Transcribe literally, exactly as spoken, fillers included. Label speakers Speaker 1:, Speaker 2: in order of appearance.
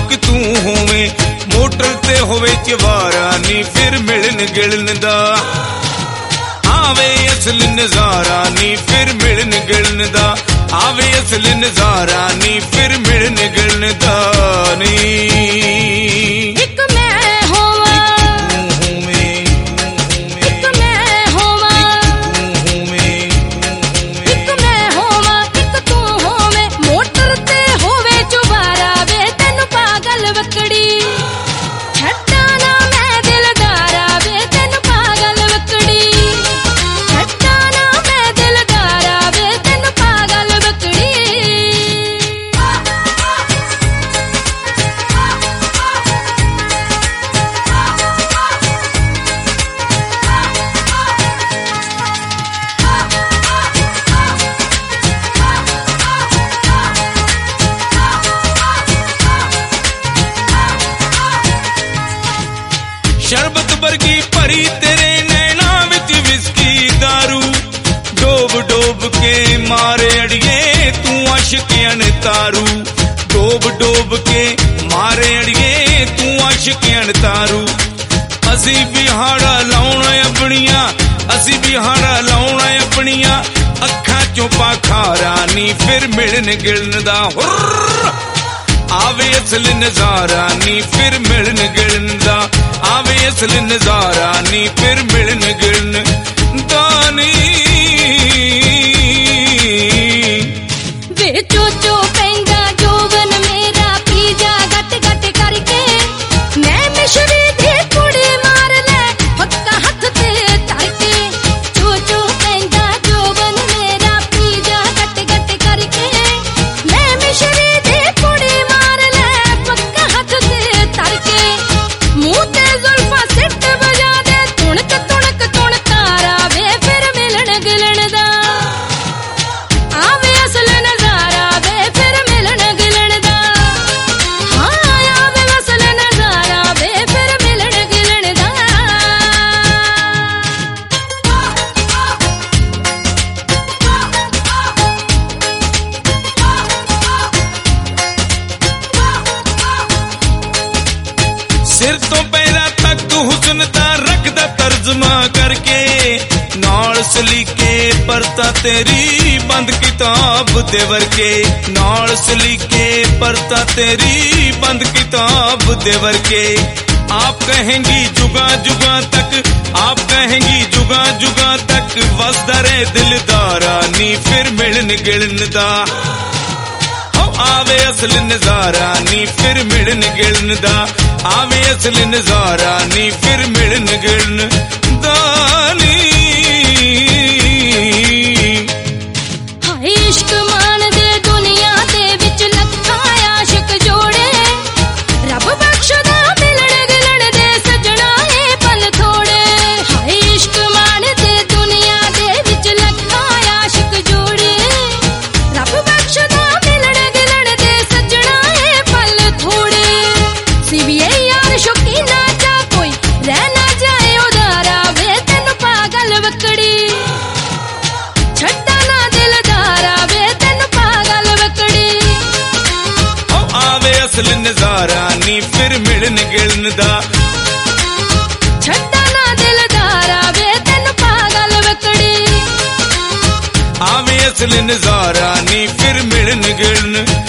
Speaker 1: ਇੱਕ ਤੂੰ ਹੋਵੇਂ, ਮੋਟਰ ਤੇ ਹੋਵੇ ਚਵਾਰਾ ਨੀ ਫਿਰ ਮਿਲਣ ਗਿਲਣ ਦਾ ਆਵੇ ਅਸਲ ਨਜ਼ਾਰਾ ਨੀ ਫਿਰ ਮਿਲਣ ਗਿਲਣ ਦਾ ਆਵੇ ਅਸਲ ਨਜ਼ਾਰਾ ਨੀ ਫਿਰ ਮਿਲਣ ਗਿਲਣ ਦਾ ਨੀ
Speaker 2: ਇੱਕ ਮੈਂ ਹੋਵਾਂ ਇੱਕ ਮੈਂ ਹੋਵਾਂ ਇੱਕ ਮੈਂ ਹੋਵਾਂ ਇੱਕ ਤੂੰ ਹੋਵੇਂ, ਮੋਟਰ ਤੇ ਹੋਵੇ ਚੁਬਾਰਾ ਵੇ ਤੈਨੂੰ ਪਾਗਲ ਵਕੜੀ ਛੱਡਾਂ ਨਾ ਮੈਂ ਦਿਲਦਾਰਾ ਵੇ ਤੈਨੂੰ ਪਾਗਲ ਵਕੜੀ ਛੱਡਾਂ ਨਾ ਮੈਂ ਦਿਲਦਾਰਾ ਵੇ ਤੈਨੂੰ ਪਾਗਲ ਵਕੜੀ
Speaker 1: शरबत वर्गी भरी तेरे नैना विच विस्की दारू डोब डोब के मारे अड़िए तू आशिकियन तारू डोब डोब के मारे अड़िए तू आशिकियन तारू असी बिहाड़ा लाउना अपनिया असी बिहाड़ा लाउना अपनिया अखां चों पाखारा नी फिर मिलन गिलन दा हुर्र आवे असल नजारा नी फिर मिलन गिलन दा आवे असल नजारा नी फिर मिलन गिलन दा नी
Speaker 2: वे चोचो पैंदा जोवन मेरा पी जा गट गट करके मैं मिश्री दी कुड़ी मार ले पक्का हथ ते धर के चोचो पैंदा जोवन मेरा पी जा गट गट करके मैं मिश्री दी कुड़ी मार ले पक्का हथ ते धर के मुंह ते जुल्फा सिट बजा दे तुणक तुणक तुणकारा वे फिर मिलन गिलन दा आवे असल नजारा वे फिर मिलन गिलन दा हाँ आवे असल नजारा वे फिर मिलन गिलन दा
Speaker 1: सिर तो पैरा तक हुस्न दा रखदा तर्जमा करके नाल सलीके परता तेरी बंद किताब दे वर्के नाल सलीके परता तेरी बंद किताब दे वर्के आप कहेंगी जुगा जुगा तक आप कहेंगी जुगा जुगा तक वसदा रहे दिलदारा नी फिर मिलन गिलन दा आवे असल नजारा नी फिर मिलन गिलन दा आवे असल नजारा नी फिर मिलन गिलन दा नी
Speaker 2: हाय इश्क मान दे दुनिया दे विच लखां आशिक जोड़े रब बख्शदा मिलन गिलन दे सजना ए पल थोड़े हाय इश्क मान दे दुनिया दे विच लखां आशिक जोड़े रब बख्शदा मिलन गिलन दे सजना ए पल थोड़े सीबीए यार शौकीना चा कोई रह ना जाए उदारा वे तैਨੂੰ पागल वकड़ी छड्डा ना दिलदारा वे तैਨੂੰ पागल वकड़ी
Speaker 1: आवे असल नजारा नी फिर मिलन गिलन दा
Speaker 2: छड्डा ना दिलदारा वे तैਨੂੰ पागल वकड़ी
Speaker 1: आवे असल नजारा नी फिर मिलन गिलन